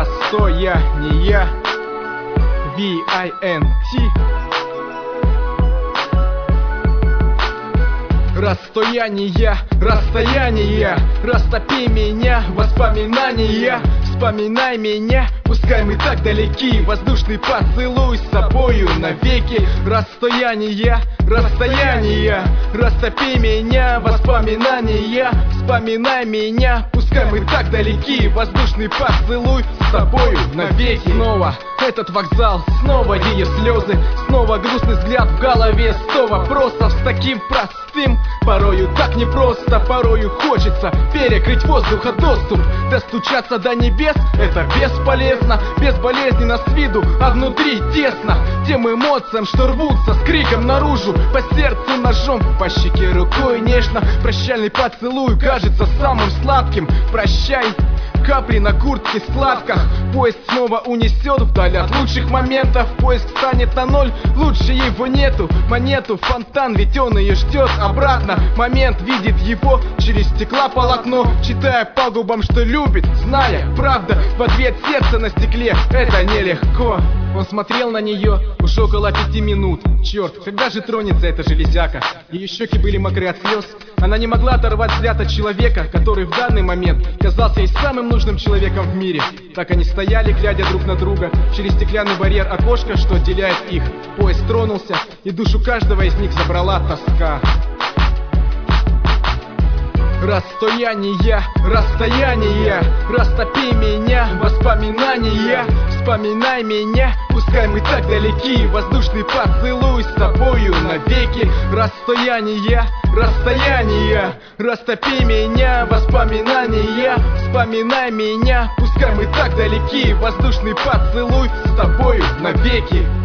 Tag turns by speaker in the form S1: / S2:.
S1: Расстояние V-I-N-T. Расстояние, расстояние, растопи меня, воспоминания. Вспоминай меня, пускай мы так далеки. Воздушный поцелуй с собою навеки. Расстояние, расстояние, растопи меня, воспоминания. Вспоминай меня, пускай мы так далеки. Воздушный поцелуй с тобою навеки. Снова этот вокзал, снова ее слезы, снова грустный взгляд в голове, 100 вопросов с таким простым. Порою так непросто, порою хочется перекрыть воздуха доступ. Достучаться до небес — это бесполезно, безболезненно с виду, а внутри тесно. Тем эмоциям, что рвутся с криком наружу, по сердцу ножом, по щеке рукой нежно. Прощальный поцелуй кажется самым сладким. Прощай, капли на куртке, складках. Поезд снова унесет вдаль от лучших моментов. Поиск станет на ноль, лучше его нету. Монету, фонтан, ведь он ее ждет обратно. Момент видит его через стеклополотно, читая по губам, что любит, зная правда. В ответ сердце на стекле, это нелегко. Он смотрел на нее уже около 5 минут. Черт, когда же тронется эта железяка? Ее щеки были мокры от слез. Она не могла оторвать взгляд от человека, который в данный момент казался ей самым нужным человеком в мире. Так они стояли, глядя друг на друга через стеклянный барьер окошка, что отделяет их. Поезд тронулся, и душу каждого из них забрала тоска. Расстояние, расстояние, растопи меня, воспоминания. Вспоминай меня, пускай мы так далеки. Воздушный поцелуй с собою навеки. Расстояние, расстояние, растопи меня, воспоминания. Вспоминай меня, пускай мы так далеки. Воздушный поцелуй с тобою навеки.